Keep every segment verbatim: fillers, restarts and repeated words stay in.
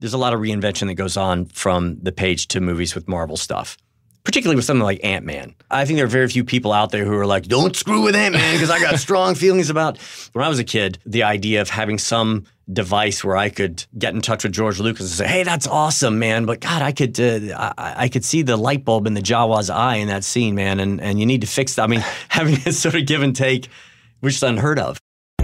there's a lot of reinvention that goes on from the page to movies with Marvel stuff, particularly with something like Ant-Man. I think there are very few people out there who are like, don't screw with Ant-Man because I got strong feelings about. When I was a kid, the idea of having some device where I could get in touch with George Lucas and say, hey, that's awesome, man. But God, I could uh, I, I could see the light bulb in the Jawa's eye in that scene, man. And, and you need to fix that. I mean, having this sort of give and take, which is unheard of.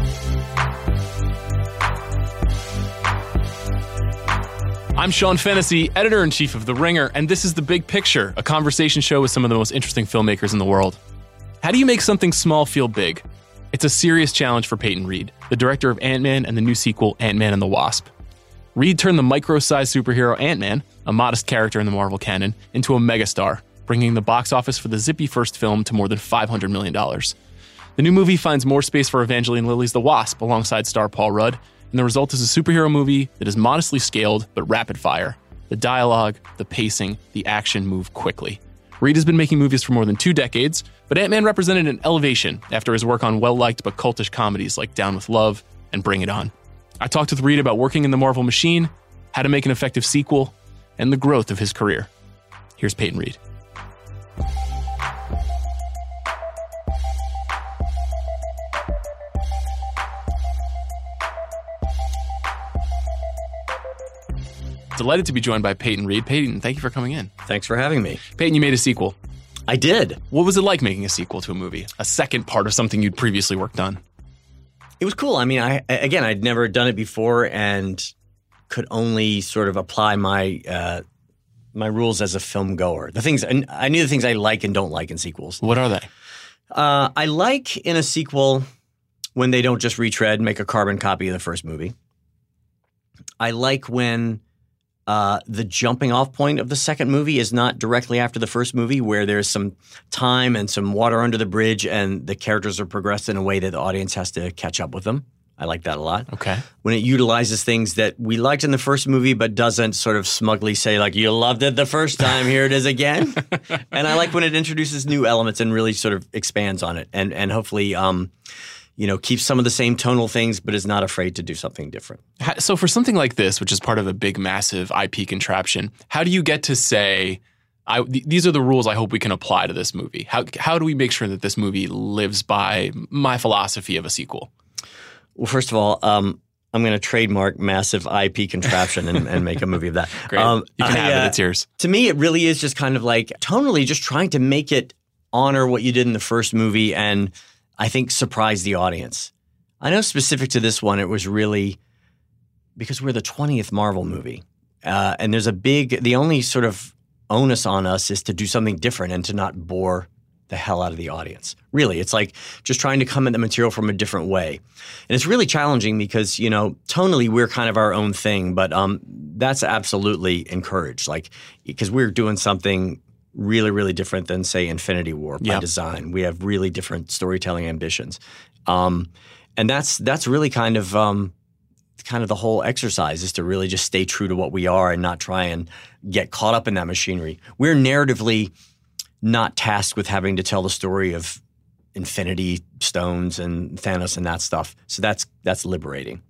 I'm Sean Fennessy, editor-in-chief of The Ringer, and this is The Big Picture, a conversation show with some of the most interesting filmmakers in the world. How do you make something small feel big? It's a serious challenge for Peyton Reed, the director of Ant-Man and the new sequel, Ant-Man and the Wasp. Reed turned the micro-sized superhero Ant-Man, a modest character in the Marvel canon, into a megastar, bringing the box office for the zippy first film to more than five hundred million dollars. The new movie finds more space for Evangeline Lilly's The Wasp alongside star Paul Rudd, and the result is a superhero movie that is modestly scaled but rapid fire. The dialogue, the pacing, the action move quickly. Reed has been making movies for more than two decades, but Ant-Man represented an elevation after his work on well-liked but cultish comedies like Down with Love and Bring It On. I talked with Reed about working in the Marvel machine, how to make an effective sequel, and the growth of his career. Here's Peyton Reed. Delighted to be joined by Peyton Reed. Peyton, thank you for coming in. Thanks for having me. Peyton, you made a sequel. I did. What was it like making a sequel to a movie? A second part of something you'd previously worked on? It was cool. I mean, I again, I'd never done it before and could only sort of apply my uh, my rules as a film goer. The things and I knew the things I like and don't like in sequels. What are they? Uh, I like in a sequel when they don't just retread, make a carbon copy of the first movie. I like when Uh, the jumping off point of the second movie is not directly after the first movie, where there's some time and some water under the bridge and the characters are progressed in a way that the audience has to catch up with them. I like that a lot. Okay. When it utilizes things that we liked in the first movie but doesn't sort of smugly say, like, you loved it the first time, here it is again. And I like when it introduces new elements and really sort of expands on it and, and hopefully um, you know, keeps some of the same tonal things, but is not afraid to do something different. So for something like this, which is part of a big, massive I P contraption, how do you get to say, I, th- these are the rules I hope we can apply to this movie? How how do we make sure that this movie lives by my philosophy of a sequel? Well, first of all, um, I'm going to trademark massive I P contraption and, and make a movie of that. Great. Um, you can I, have uh, it. It's yours. To me, it really is just kind of like tonally just trying to make it honor what you did in the first movie and I think surprise the audience. I know specific to this one, it was really because we're the twentieth Marvel movie. Uh, and there's a big, the only sort of onus on us is to do something different and to not bore the hell out of the audience. Really, it's like just trying to come at the material from a different way. And it's really challenging because, you know, tonally we're kind of our own thing, but um, that's absolutely encouraged. Like, because we're doing something really, really different than, say, Infinity War by yep. design. We have really different storytelling ambitions. Um, and that's that's really kind of um, kind of the whole exercise is to really just stay true to what we are and not try and get caught up in that machinery. We're narratively not tasked with having to tell the story of Infinity Stones and Thanos and that stuff. So that's that's liberating.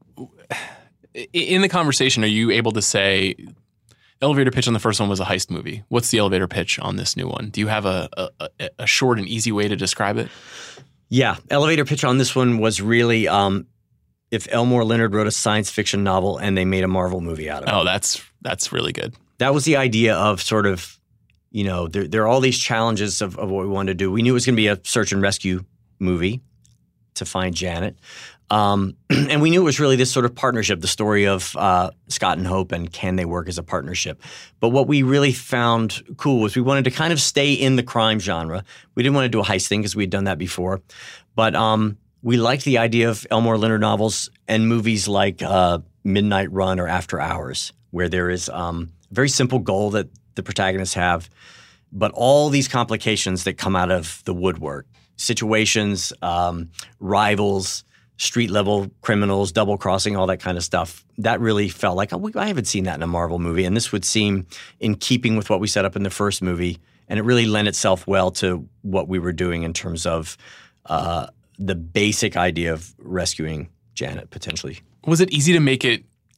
In the conversation, are you able to say elevator pitch on the first one was a heist movie? What's the elevator pitch on this new one? Do you have a, a, a short and easy way to describe it? Yeah. Elevator pitch on this one was really um, if Elmore Leonard wrote a science fiction novel and they made a Marvel movie out of it. Oh, that's that's really good. That was the idea of sort of, you know, there, there are all these challenges of, of what we wanted to do. We knew it was going to be a search and rescue movie to find Janet. Um, and we knew it was really this sort of partnership, the story of uh, Scott and Hope and can they work as a partnership. But what we really found cool was we wanted to kind of stay in the crime genre. We didn't want to do a heist thing because we had done that before. But um, we liked the idea of Elmore Leonard novels and movies like uh, Midnight Run or After Hours, where there is um, a very simple goal that the protagonists have, but all these complications that come out of the woodwork, situations, um, rivals, street-level criminals, double-crossing, all that kind of stuff. That really felt like, oh, I haven't seen that in a Marvel movie, and this would seem in keeping with what we set up in the first movie, and it really lent itself well to what we were doing in terms of uh, the basic idea of rescuing Janet, potentially. Was it easy to make it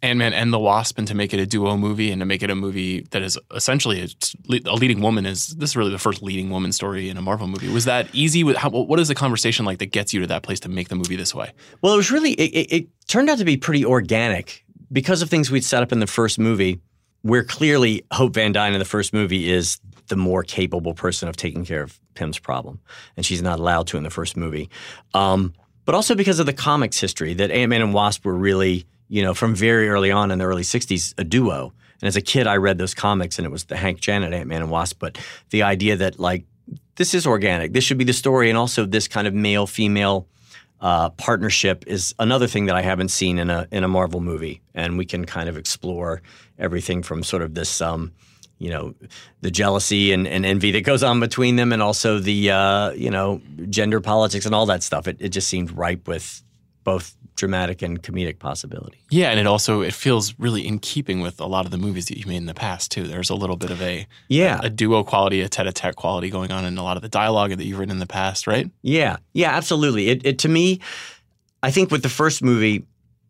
Ant-Man and the Wasp, and to make it a duo movie and to make it a movie that is essentially a, a leading woman is this is really the first leading woman story in a Marvel movie. Was that easy? With how, what is the conversation like that gets you to that place to make the movie this way? Well, it was really it, it, it turned out to be pretty organic because of things we'd set up in the first movie, where clearly Hope Van Dyne in the first movie is the more capable person of taking care of Pym's problem, and she's not allowed to in the first movie. Um, but also because of the comics history that Ant-Man and Wasp were really, you know, from very early on in the early sixties, a duo. And as a kid, I read those comics, and it was the Hank Janet Ant-Man and Wasp. But the idea that, like, this is organic. This should be the story. And also this kind of male-female uh, partnership is another thing that I haven't seen in a in a Marvel movie. And we can kind of explore everything from sort of this, um, you know, the jealousy and, and envy that goes on between them, and also the, uh, you know, gender politics and all that stuff. It, it just seemed ripe with both dramatic and comedic possibility. Yeah, and it also it feels really in keeping with a lot of the movies that you made in the past too. There's a little bit of a yeah a, a duo quality, a tete-a-tete quality going on in a lot of the dialogue that you've written in the past, right? Yeah, yeah, absolutely. It, it to me, I think with the first movie,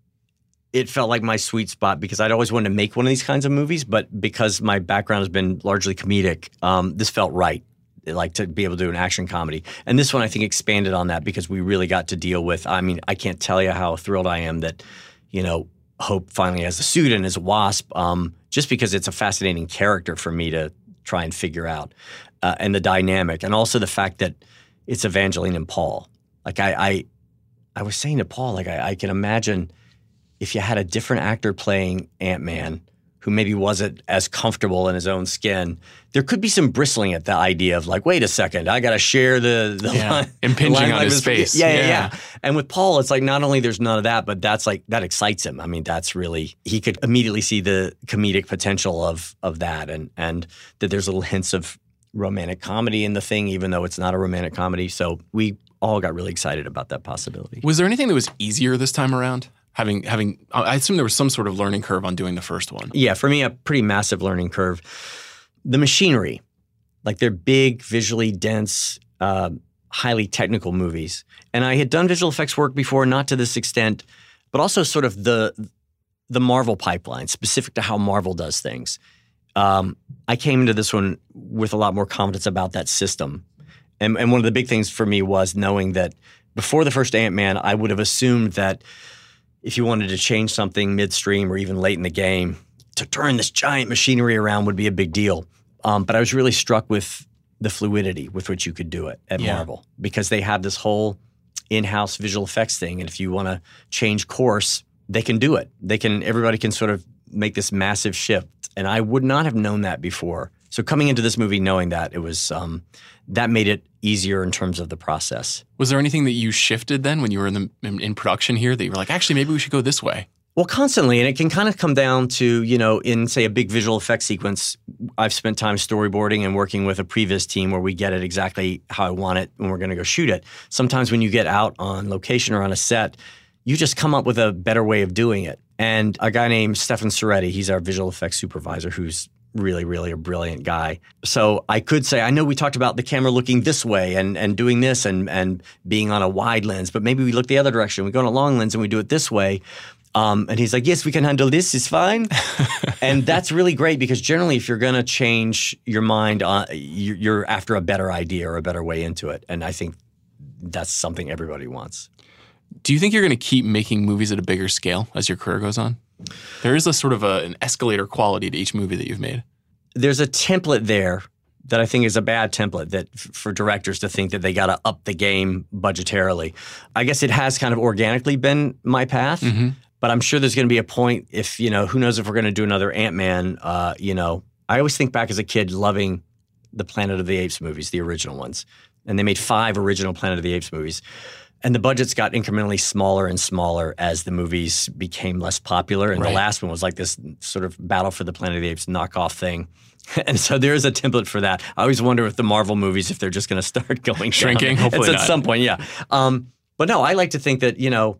it felt like my sweet spot because I'd always wanted to make one of these kinds of movies, but because my background has been largely comedic, um, this felt right. Like to be able to do an action comedy. And this one I think expanded on that because we really got to deal with, I mean, I can't tell you how thrilled I am that, you know, Hope finally has a suit and is a Wasp, um, just because it's a fascinating character for me to try and figure out. Uh, and the dynamic, and also the fact that it's Evangeline and Paul. Like I I, I was saying to Paul, like I, I can imagine if you had a different actor playing Ant-Man who maybe wasn't as comfortable in his own skin, there could be some bristling at the idea of like, wait a second, I got to share the, the yeah. line, impinging the on his face. Yeah, yeah, yeah, yeah. And with Paul, it's like not only there's none of that, but that's like that excites him. I mean, that's really he could immediately see the comedic potential of of that, and and that there's little hints of romantic comedy in the thing, even though it's not a romantic comedy. So we all got really excited about that possibility. Was there anything that was easier this time around? Having, having, I assume there was some sort of learning curve on doing the first one. Yeah, for me, a pretty massive learning curve. The machinery, like they're big, visually dense, uh, highly technical movies. And I had done visual effects work before, not to this extent, but also sort of the the Marvel pipeline, specific to how Marvel does things. Um, I came into this one with a lot more confidence about that system. And, and one of the big things for me was knowing that before the first Ant-Man, I would have assumed that if you wanted to change something midstream or even late in the game, to turn this giant machinery around would be a big deal. Um, but I was really struck with the fluidity with which you could do it at yeah. Marvel, because they have this whole in-house visual effects thing. And if you want to change course, they can do it. They can. Everybody can sort of make this massive shift. And I would not have known that before. So coming into this movie knowing that, it was um, that made it easier in terms of the process. Was there anything that you shifted then when you were in the in, in production here that you were like, actually, maybe we should go this way? Well, constantly, and it can kind of come down to, you know, in, say, a big visual effects sequence, I've spent time storyboarding and working with a previs team where we get it exactly how I want it when we're going to go shoot it. Sometimes when you get out on location or on a set, you just come up with a better way of doing it. And a guy named Stefan Soretti, he's our visual effects supervisor, who's really, really a brilliant guy. So I could say, I know we talked about the camera looking this way and, and doing this and, and being on a wide lens, but maybe we look the other direction. We go on a long lens and we do it this way. Um, and he's like, yes, we can handle this. It's fine. And that's really great because generally if you're going to change your mind, uh, you're after a better idea or a better way into it. And I think that's something everybody wants. Do you think you're going to keep making movies at a bigger scale as your career goes on? There is a sort of a, an escalator quality to each movie that you've made. There's a template there that I think is a bad template that f- for directors to think that they got to up the game budgetarily. I guess it has kind of organically been my path, mm-hmm. but I'm sure there's going to be a point if, you know, who knows if we're going to do another Ant-Man, uh, you know. I always think back as a kid loving the Planet of the Apes movies, the original ones. And they made five original Planet of the Apes movies. And the budgets got incrementally smaller and smaller as the movies became less popular. And right. the last one was like this sort of Battle for the Planet of the Apes knockoff thing. And so there is a template for that. I always wonder with the Marvel movies if they're just going to start going shrinking. Down. Hopefully it's not. At some point, yeah. Um, but no, I like to think that, you know,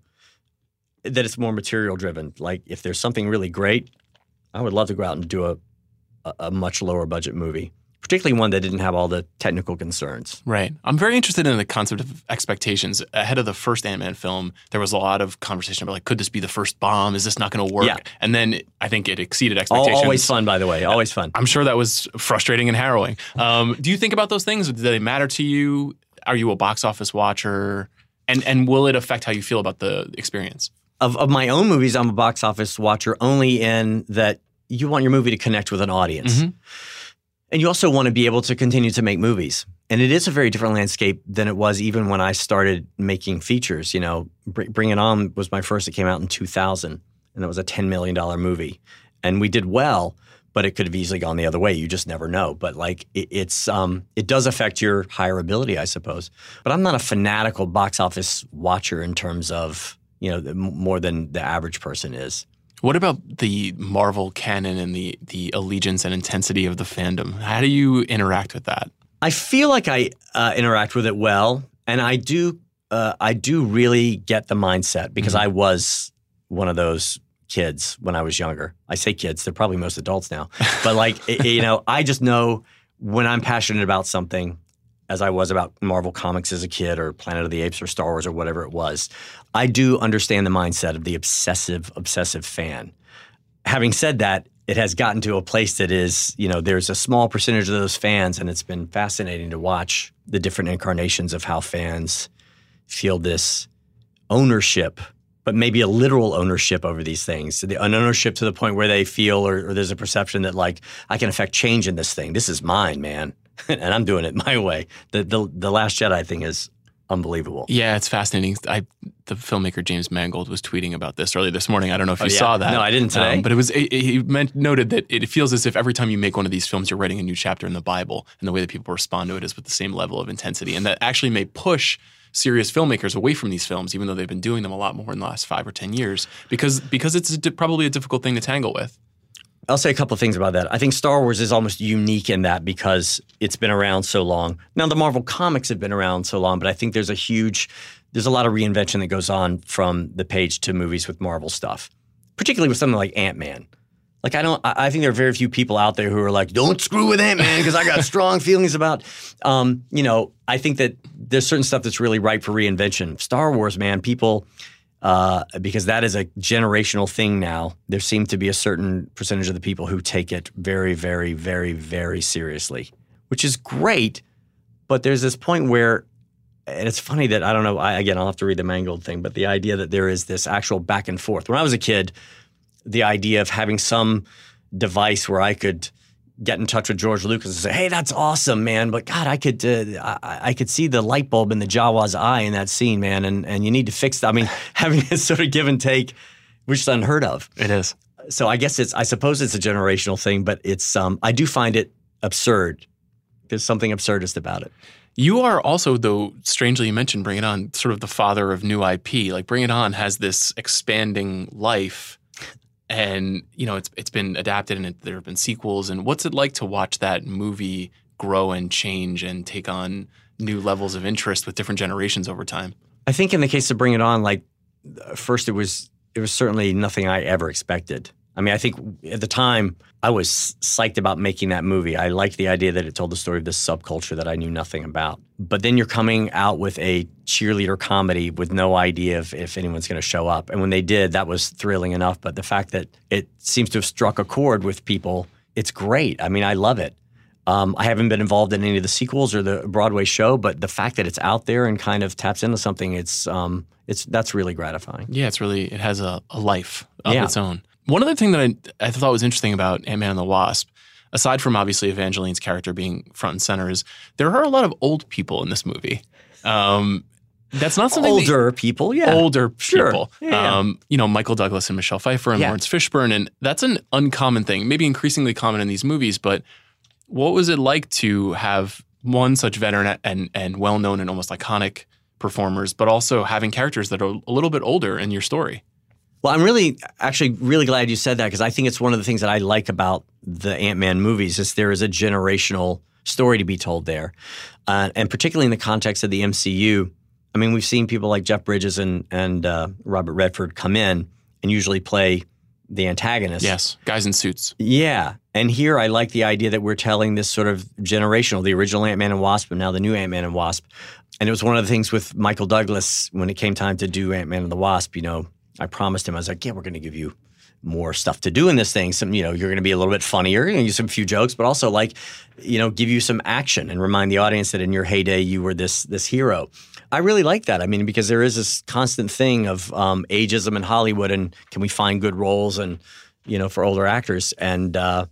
that it's more material driven. Like if there's something really great, I would love to go out and do a, a, a much lower budget movie. particularly one that didn't have all the technical concerns. Right. I'm very interested in the concept of expectations. Ahead of the first Ant-Man film, there was a lot of conversation about like, could this be the first bomb? Is this not going to work? Yeah. And then I think it exceeded expectations. Always fun, by the way. Always fun. I'm sure that was frustrating and harrowing. Um, do you think about those things? Do they matter to you? Are you a box office watcher? And and will it affect how you feel about the experience? Of, of my own movies, I'm a box office watcher only in that you want your movie to connect with an audience. Mm-hmm. And you also want to be able to continue to make movies. And it is a very different landscape than it was even when I started making features. You know, Bring It On was my first. It came out in two thousand, and it was a ten million dollars movie. And we did well, but it could have easily gone the other way. You just never know. But like it, it's um, it does affect your hireability, I suppose. But I'm not a fanatical box office watcher in terms of, you know, the, more than the average person is. What about the Marvel canon and the the allegiance and intensity of the fandom? How do you interact with that? I feel like I uh, interact with it well, and I do. Uh, I do really get the mindset because mm-hmm. I was one of those kids when I was younger. I say kids; they're probably most adults now. But like it, you know, I just know when I'm passionate about something, as I was about Marvel Comics as a kid, or Planet of the Apes, or Star Wars, or whatever it was. I do understand the mindset of the obsessive, obsessive fan. Having said that, it has gotten to a place that is, you know, there's a small percentage of those fans, and it's been fascinating to watch the different incarnations of how fans feel this ownership, but maybe a literal ownership over these things. The, an ownership to the point where they feel, or, or there's a perception that like, I can affect change in this thing. This is mine, man. And I'm doing it my way. The, the the Last Jedi thing is unbelievable. Yeah, it's fascinating. I, the filmmaker James Mangold was tweeting about this earlier this morning. I don't know if oh, you yeah. saw that. No, I didn't today. Um, but it was it, he meant, noted that it feels as if every time you make one of these films, you're writing a new chapter in the Bible, and the way that people respond to it is with the same level of intensity. And that actually may push serious filmmakers away from these films, even though they've been doing them a lot more in the last five or ten years, because because it's a di- probably a difficult thing to tangle with. I'll say a couple of things about that. I think Star Wars is almost unique in that because it's been around so long. Now, the Marvel comics have been around so long, but I think there's a huge, there's a lot of reinvention that goes on from the page to movies with Marvel stuff, particularly with something like Ant-Man. Like, I don't, I think there are very few people out there who are like, don't screw with Ant-Man because I got strong feelings about, um, you know, I think that there's certain stuff that's really ripe for reinvention. Star Wars, man, people... Uh, because that is a generational thing now. There seem to be a certain percentage of the people who take it very, very, very, very seriously, which is great. But there's this point where, and it's funny that, I don't know, I, again, I'll have to read the Mangold thing, but the idea that there is this actual back and forth. When I was a kid, the idea of having some device where I could get in touch with George Lucas and say, hey, that's awesome, man. But God, I could uh, I, I could see the light bulb in the Jawa's eye in that scene, man. And and you need to fix that. I mean, having this sort of give and take, which is unheard of. It is. So I guess it's, I suppose it's a generational thing, but it's, um, I do find it absurd. There's something absurdist about it. You are also, though, strangely you mentioned Bring It On, sort of the father of new I P. Like Bring It On has this expanding life. And, you know, it's it's been adapted and it, there have been sequels. And what's it like to watch that movie grow and change and take on new levels of interest with different generations over time? I think in the case of Bring It On, like, first it was it was certainly nothing I ever expected. I mean, I think at the time I was psyched about making that movie. I liked the idea that it told the story of this subculture that I knew nothing about. But then you're coming out with a cheerleader comedy with no idea if, if anyone's going to show up. And when they did, that was thrilling enough. But the fact that it seems to have struck a chord with people, it's great. I mean, I love it. Um, I haven't been involved in any of the sequels or the Broadway show, but the fact that it's out there and kind of taps into something, it's um, it's that's really gratifying. Yeah, it's really, it has a, a life of yeah. its own. One other thing that I, I thought was interesting about Ant-Man and the Wasp, aside from obviously Evangeline's character being front and center, is there are a lot of old people in this movie. Um, that's not something older that, people, yeah, older sure. people. Yeah, yeah. Um, you know, Michael Douglas and Michelle Pfeiffer and yeah. Lawrence Fishburne, and that's an uncommon thing, maybe increasingly common in these movies. But what was it like to have one such veteran and and well known and almost iconic performers, but also having characters that are a little bit older in your story? Well, I'm really, actually really glad you said that because I think it's one of the things that I like about the Ant-Man movies is there is a generational story to be told there. Uh, and particularly in the context of the M C U, I mean, we've seen people like Jeff Bridges and, and uh, Robert Redford come in and usually play the antagonist. Yes, guys in suits. Yeah. And here I like the idea that we're telling this sort of generational, the original Ant-Man and Wasp and now the new Ant-Man and Wasp. And it was one of the things with Michael Douglas when it came time to do Ant-Man and the Wasp, you know, I promised him, I was like, yeah, we're going to give you more stuff to do in this thing. Some, you know, you're going to be a little bit funnier, you're going to use some few jokes, but also like, you know, give you some action and remind the audience that in your heyday you were this this hero. I really like that. I mean, because there is this constant thing of um, ageism in Hollywood, and can we find good roles and you know for older actors? And uh,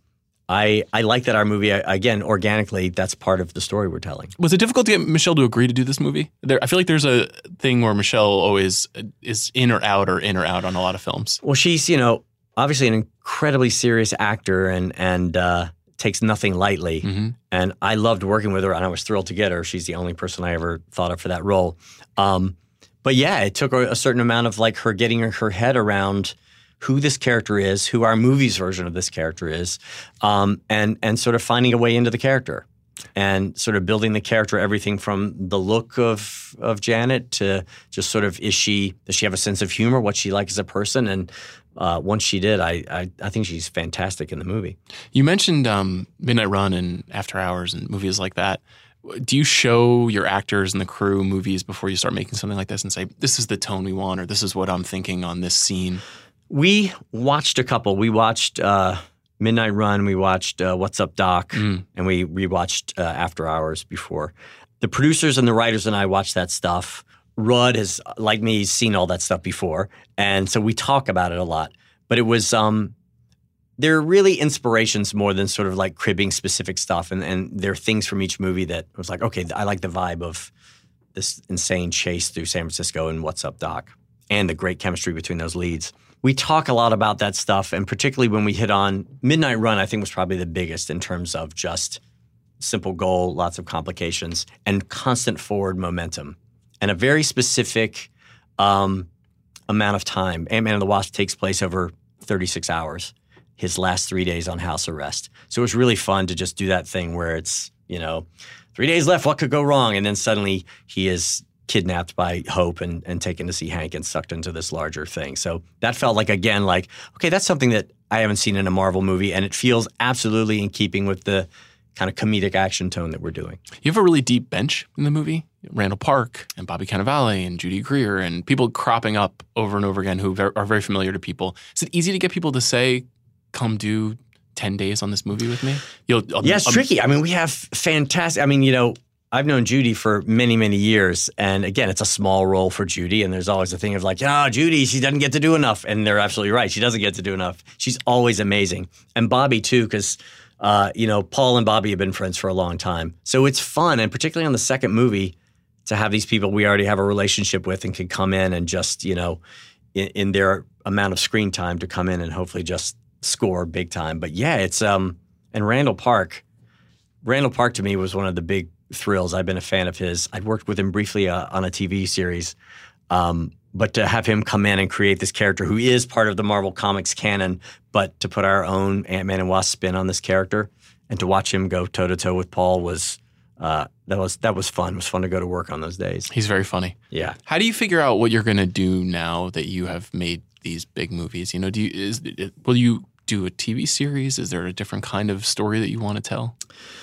I I like that our movie again organically that's part of the story we're telling. Was it difficult to get Michelle to agree to do this movie? There, I feel like there's a thing where Michelle always is in or out or in or out on a lot of films. Well, she's you know. obviously an incredibly serious actor and and uh, takes nothing lightly. Mm-hmm. And I loved working with her, and I was thrilled to get her. She's the only person I ever thought of for that role. Um, but yeah, it took a, a certain amount of like her getting her, her head around who this character is, who our movie's version of this character is, um, and and sort of finding a way into the character. And sort of building the character, everything from the look of of Janet to just sort of is she does she have a sense of humor, what she like as a person, and uh, once she did, I, I I think she's fantastic in the movie. You mentioned um, Midnight Run and After Hours and movies like that. Do you show your actors and the crew movies before you start making something like this and say, this is the tone we want, or this is what I'm thinking on this scene? We watched a couple. We watched uh, Midnight Run. We watched uh, What's Up, Doc? Mm. And we rewatched uh, After Hours before. The producers and the writers and I watched that stuff. Rudd has, like me, seen all that stuff before. And so we talk about it a lot. But it was, um, they're really inspirations more than sort of like cribbing specific stuff. And, and there are things from each movie that was like, okay, I like the vibe of this insane chase through San Francisco and What's Up, Doc? And the great chemistry between those leads. We talk a lot about that stuff, and particularly when we hit on Midnight Run, I think was probably the biggest in terms of just simple goal, lots of complications, and constant forward momentum, and a very specific um, amount of time. Ant-Man and the Wasp takes place over thirty-six hours, his last three days on house arrest. So it was really fun to just do that thing where it's, you know, three days left, what could go wrong? And then suddenly he is kidnapped by Hope and, and taken to see Hank and sucked into this larger thing. So that felt like, again, like, okay, that's something that I haven't seen in a Marvel movie, and it feels absolutely in keeping with the kind of comedic action tone that we're doing. You have a really deep bench in the movie. Randall Park and Bobby Cannavale and Judy Greer and people cropping up over and over again who are very familiar to people. Is it easy to get people to say, come do ten days on this movie with me? You'll, I'll, yeah, it's I'll, tricky. I mean, we have fantastic, I mean, you know, I've known Judy for many, many years. And again, it's a small role for Judy. And there's always a thing of like, oh, Judy, she doesn't get to do enough. And they're absolutely right. She doesn't get to do enough. She's always amazing. And Bobby, too, because, uh, you know, Paul and Bobby have been friends for a long time. So it's fun. And particularly on the second movie, to have these people we already have a relationship with and can come in and just, you know, in, in their amount of screen time to come in and hopefully just score big time. But yeah, it's, um, and Randall Park, Randall Park to me was one of the big thrills. I've been a fan of his. I'd worked with him briefly uh, on a T V series, um, but to have him come in and create this character who is part of the Marvel Comics canon, but to put our own Ant-Man and Wasp spin on this character and to watch him go toe-to-toe with Paul was uh, that was that was fun. It was fun to go to work on those days. He's very funny. Yeah. How do you figure out what you're going to do now that you have made these big movies? You know, do you is will you do a T V series? Is there a different kind of story that you want to tell?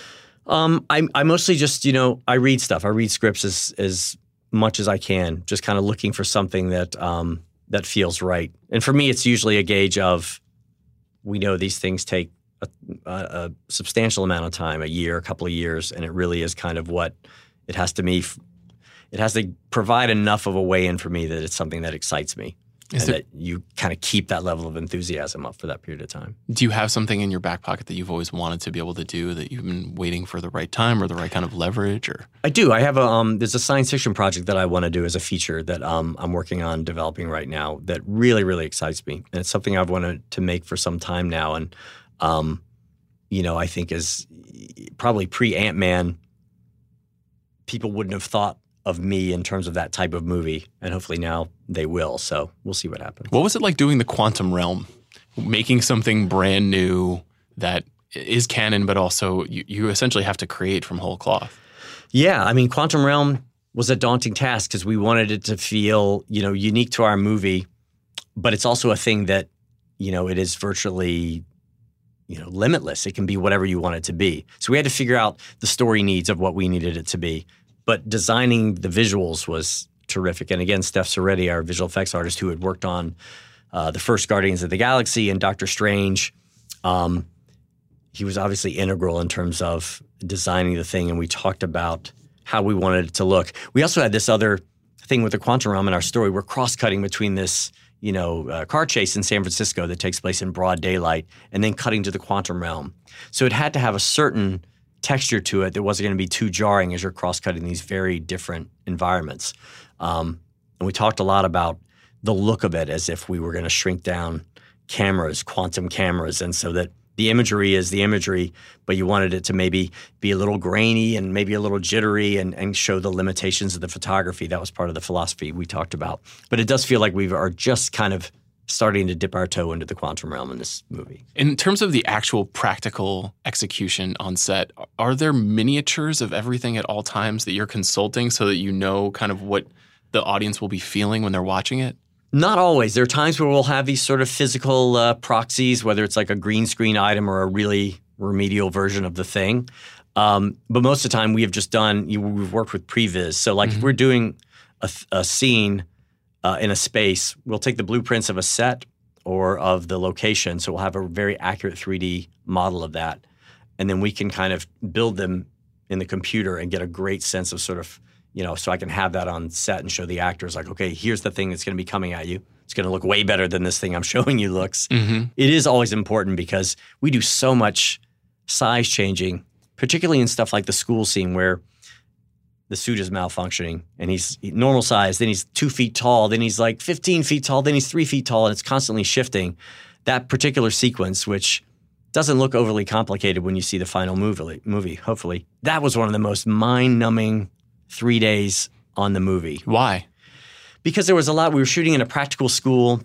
Um, I, I mostly just, you know, I read stuff. I read scripts as as much as I can, just kind of looking for something that um, that feels right. And for me, it's usually a gauge of, we know these things take a, a, a substantial amount of time, a year, a couple of years, and it really is kind of what it has to me. It has to provide enough of a way in for me that it's something that excites me. Is and there, that you kind of keep that level of enthusiasm up for that period of time. Do you have something in your back pocket that you've always wanted to be able to do that you've been waiting for the right time or the right kind of leverage? Or I do. I have a um, there's a science fiction project that I want to do as a feature that um, I'm working on developing right now that really, really excites me. And it's something I've wanted to make for some time now. And, um, you know, I think is probably pre-Ant-Man, people wouldn't have thought of me in terms of that type of movie, and hopefully now they will. So we'll see what happens. What was it like doing the Quantum Realm, making something brand new that is canon, but also you, you essentially have to create from whole cloth? Yeah, I mean, Quantum Realm was a daunting task because we wanted it to feel, you know, unique to our movie, but it's also a thing that you know, it is virtually, you know, limitless. It can be whatever you want it to be. So we had to figure out the story needs of what we needed it to be. But designing the visuals was terrific. And again, Steph Soretti, our visual effects artist who had worked on uh, the first Guardians of the Galaxy and Doctor Strange, um, he was obviously integral in terms of designing the thing. And we talked about how we wanted it to look. We also had this other thing with the quantum realm in our story. We're cross-cutting between this, you know, uh, car chase in San Francisco that takes place in broad daylight and then cutting to the quantum realm. So it had to have a certain texture to it that wasn't going to be too jarring as you're cross-cutting these very different environments. Um, and we talked a lot about the look of it as if we were going to shrink down cameras, quantum cameras, and so that the imagery is the imagery, but you wanted it to maybe be a little grainy and maybe a little jittery and, and show the limitations of the photography. That was part of the philosophy we talked about. But it does feel like we are just kind of starting to dip our toe into the quantum realm in this movie. In terms of the actual practical execution on set, are there miniatures of everything at all times that you're consulting so that you know kind of what the audience will be feeling when they're watching it? Not always. There are times where we'll have these sort of physical uh, proxies, whether it's like a green screen item or a really remedial version of the thing. Um, but most of the time we have just done, you, we've worked with previs. So like mm-hmm. if we're doing a, a scene uh, in a space, we'll take the blueprints of a set or of the location. So we'll have a very accurate three D model of that. And then we can kind of build them in the computer and get a great sense of sort of, you know, so I can have that on set and show the actors like, okay, here's the thing that's going to be coming at you. It's going to look way better than this thing I'm showing you looks. Mm-hmm. It is always important because we do so much size changing, particularly in stuff like the school scene where the suit is malfunctioning and he's normal size, then he's two feet tall, then he's like fifteen feet tall, then he's three feet tall, and it's constantly shifting. That particular sequence, which doesn't look overly complicated when you see the final movie, movie, hopefully, that was one of the most mind-numbing three days on the movie. Why? Because there was a lot. We were shooting in a practical school,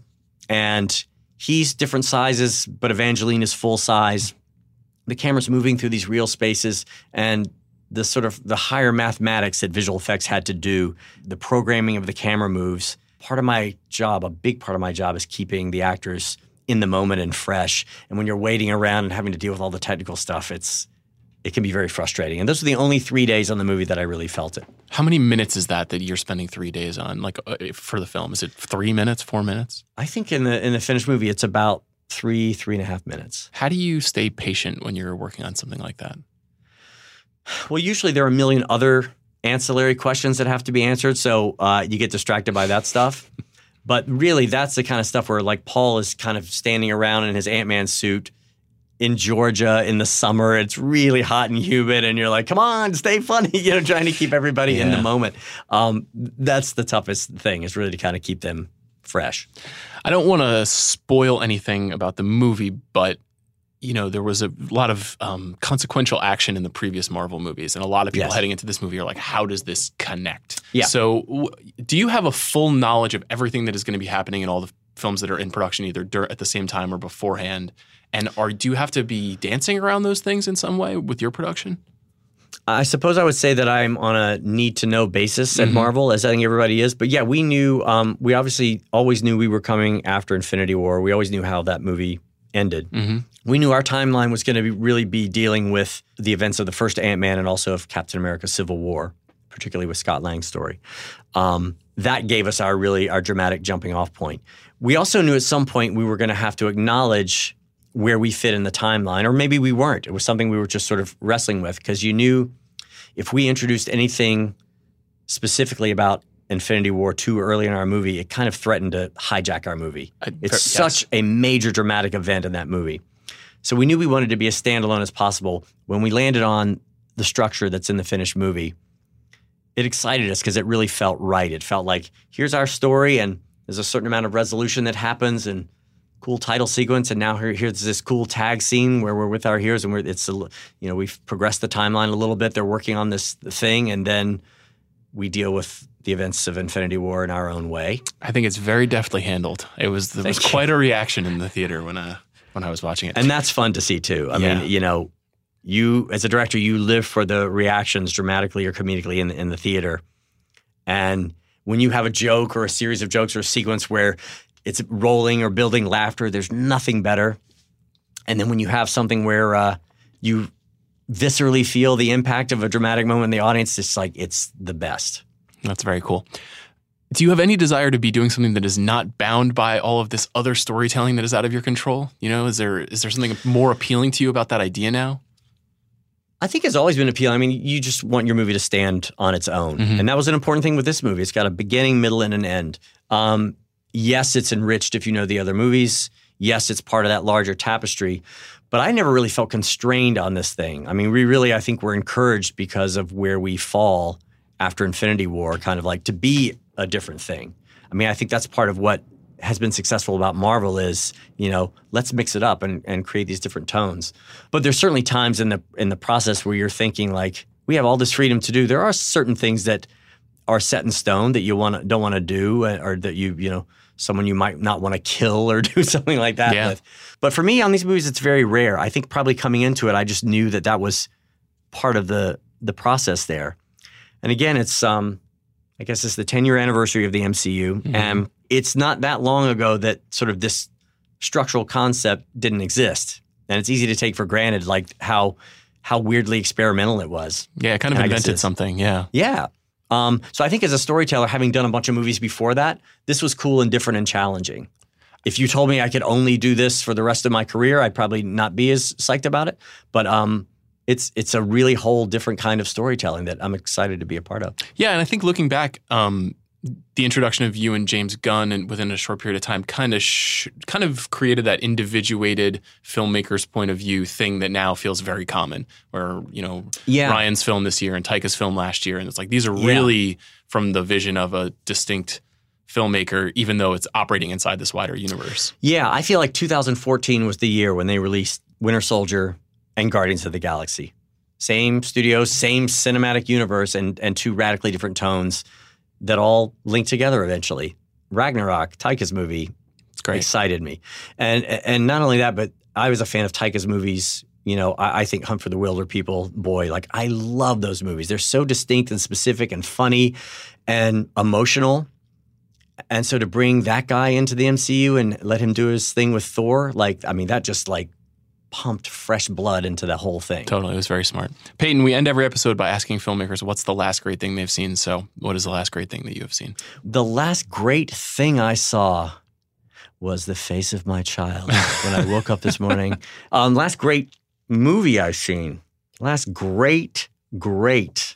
and he's different sizes, but Evangeline is full size. The camera's moving through these real spaces, and the sort of the higher mathematics that visual effects had to do, the programming of the camera moves. Part of my job, a big part of my job, is keeping the actors in the moment and fresh. And when you're waiting around and having to deal with all the technical stuff, it's it can be very frustrating. And those are the only three days on the movie that I really felt it. How many minutes is that that you're spending three days on, like uh, for the film? Is it three minutes, four minutes? I think in the in the finished movie, it's about three, three and a half minutes. How do you stay patient when you're working on something like that? Well, usually there are a million other ancillary questions that have to be answered, so uh, you get distracted by that stuff. But really, that's the kind of stuff where, like, Paul is kind of standing around in his Ant-Man suit in Georgia in the summer. It's really hot and humid, and you're like, come on, stay funny, you know, trying to keep everybody yeah. in the moment. Um, that's the toughest thing, is really to kind of keep them fresh. I don't want to spoil anything about the movie, but you know, there was a lot of um, consequential action in the previous Marvel movies, and a lot of people yes. heading into this movie are like, how does this connect? Yeah. So w- do you have a full knowledge of everything that is going to be happening in all the films that are in production, either dur- at the same time or beforehand? And are do you have to be dancing around those things in some way with your production? I suppose I would say that I'm on a need-to-know basis at mm-hmm. Marvel, as I think everybody is. But yeah, we knew, um, we obviously always knew we were coming after Infinity War. We always knew how that movie ended. Mm-hmm. We knew our timeline was going to be really be dealing with the events of the first Ant-Man and also of Captain America Civil War, particularly with Scott Lang's story. Um, that gave us our really our dramatic jumping off point. We also knew at some point we were going to have to acknowledge where we fit in the timeline, or maybe we weren't. It was something we were just sort of wrestling with, because you knew if we introduced anything specifically about Infinity War too early in our movie, it kind of threatened to hijack our movie. I, it's yes. such a major dramatic event in that movie. So we knew we wanted to be as standalone as possible. When we landed on the structure that's in the finished movie, it excited us because it really felt right. It felt like, here's our story, and there's a certain amount of resolution that happens, and cool title sequence, and now here, here's this cool tag scene where we're with our heroes, and we're it's a, you know we've progressed the timeline a little bit. They're working on this thing, and then we deal with the events of Infinity War in our own way. I think it's very deftly handled. It was there was quite a reaction in the theater when uh, when I was watching it, and that's fun to see too. I yeah. mean, you know, you as a director, you live for the reactions, dramatically or comedically, in in the theater, and when you have a joke or a series of jokes or a sequence where it's rolling or building laughter. There's nothing better. And then when you have something where uh, you viscerally feel the impact of a dramatic moment in the audience, it's like it's the best. That's very cool. Do you have any desire to be doing something that is not bound by all of this other storytelling that is out of your control? You know, is there is there something more appealing to you about that idea now? I think it's always been appealing. I mean, you just want your movie to stand on its own. Mm-hmm. And that was an important thing with this movie. It's got a beginning, middle, and an end. Um, yes, it's enriched if you know the other movies. Yes, it's part of that larger tapestry. But I never really felt constrained on this thing. I mean, we really, I think we're encouraged because of where we fall after Infinity War, kind of like to be a different thing. I mean, I think that's part of what has been successful about Marvel is, you know, let's mix it up and, and create these different tones. But there's certainly times in the in the process where you're thinking like, we have all this freedom to do. There are certain things that are set in stone that you want don't want to do, or that you you know someone you might not want to kill or do something like that yeah. with. But for me, on these movies, it's very rare. I think probably coming into it, I just knew that that was part of the the process there. And again, it's um. I guess it's the ten-year anniversary of the M C U, mm-hmm. and it's not that long ago that sort of this structural concept didn't exist. And it's easy to take for granted, like how how weirdly experimental it was. Yeah, it kind of and invented something, yeah. Yeah. Um, so I think as a storyteller, having done a bunch of movies before that, this was cool and different and challenging. If you told me I could only do this for the rest of my career, I'd probably not be as psyched about it. But um It's it's a really whole different kind of storytelling that I'm excited to be a part of. Yeah, and I think looking back, um, the introduction of you and James Gunn, and within a short period of time, kind of sh- kind of created that individuated filmmaker's point of view thing that now feels very common. Where you know yeah. Ryan's film this year and Taika's film last year, and it's like these are yeah. really from the vision of a distinct filmmaker, even though it's operating inside this wider universe. Yeah, I feel like two thousand fourteen was the year when they released Winter Soldier and Guardians of the Galaxy. Same studios, same cinematic universe, and and two radically different tones that all link together eventually. Ragnarok, Taika's movie, it's great. Excited me. And and not only that, but I was a fan of Taika's movies. You know, I, I think Hunt for the Wilder People, boy, like I love those movies. They're so distinct and specific and funny and emotional. And so to bring that guy into the M C U and let him do his thing with Thor, like, I mean, that just like pumped fresh blood into the whole thing. Totally. It was very smart. Peyton, we end every episode by asking filmmakers what's the last great thing they've seen. So what is the last great thing that you have seen? The last great thing I saw was the face of my child when I woke up this morning. Um, last great movie I've seen. Last great, great,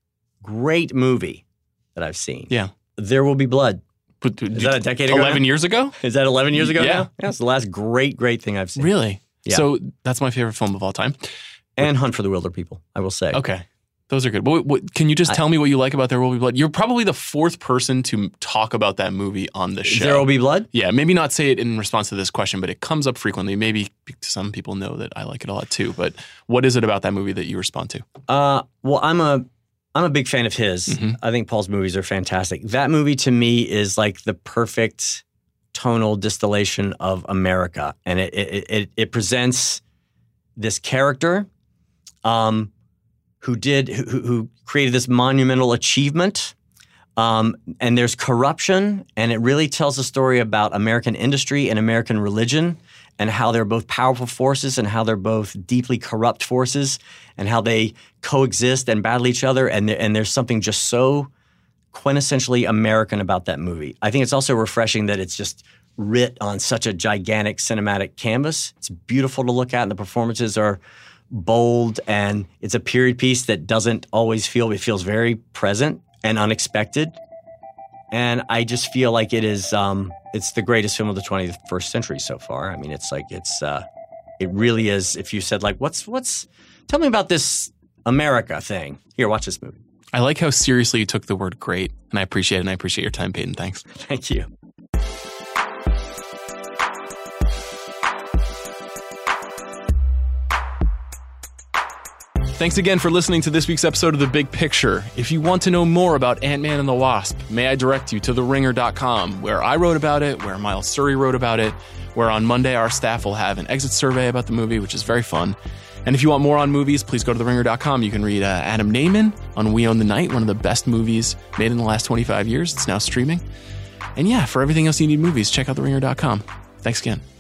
great movie that I've seen. Yeah. There Will Be Blood. Is that a decade ago? eleven now? years ago? Is that eleven years ago yeah. now? Yeah, it's the last great, great thing I've seen. Really? Yeah. So that's my favorite film of all time. And Hunt for the Wilder People, I will say. Okay. Those are good. What, what, can you just tell I, me what you like about There Will Be Blood? You're probably the fourth person to talk about that movie on the show. There Will Be Blood? Yeah, maybe not say it in response to this question, but it comes up frequently. Maybe some people know that I like it a lot too. But what is it about that movie that you respond to? Uh, well, I'm a I'm a big fan of his. Mm-hmm. I think Paul's movies are fantastic. That movie to me is like the perfect tonal distillation of America, and it it it, it presents this character um, who did who, who created this monumental achievement, um, and there's corruption, and it really tells a story about American industry and American religion, and how they're both powerful forces and how they're both deeply corrupt forces, and how they coexist and battle each other, and there, and there's something just so quintessentially American about that movie. I think it's also refreshing that it's just writ on such a gigantic cinematic canvas. It's beautiful to look at, and the performances are bold, and it's a period piece that doesn't always feel, it feels very present and unexpected. And I just feel like it is, um, it's the greatest film of the twenty-first century so far. I mean, it's like, it's, uh, it really is, if you said like, what's, what's, tell me about this America thing. Here, watch this movie. I like how seriously you took the word great, and I appreciate it, and I appreciate your time, Peyton. Thanks. Thank you. Thanks again for listening to this week's episode of The Big Picture. If you want to know more about Ant-Man and the Wasp, may I direct you to the ringer dot com, where I wrote about it, where Miles Surrey wrote about it, where on Monday our staff will have an exit survey about the movie, which is very fun. And if you want more on movies, please go to the ringer dot com. You can read uh, Adam Nayman on We Own the Night, one of the best movies made in the last twenty-five years. It's now streaming. And yeah, for everything else you need movies, check out the ringer dot com. Thanks again.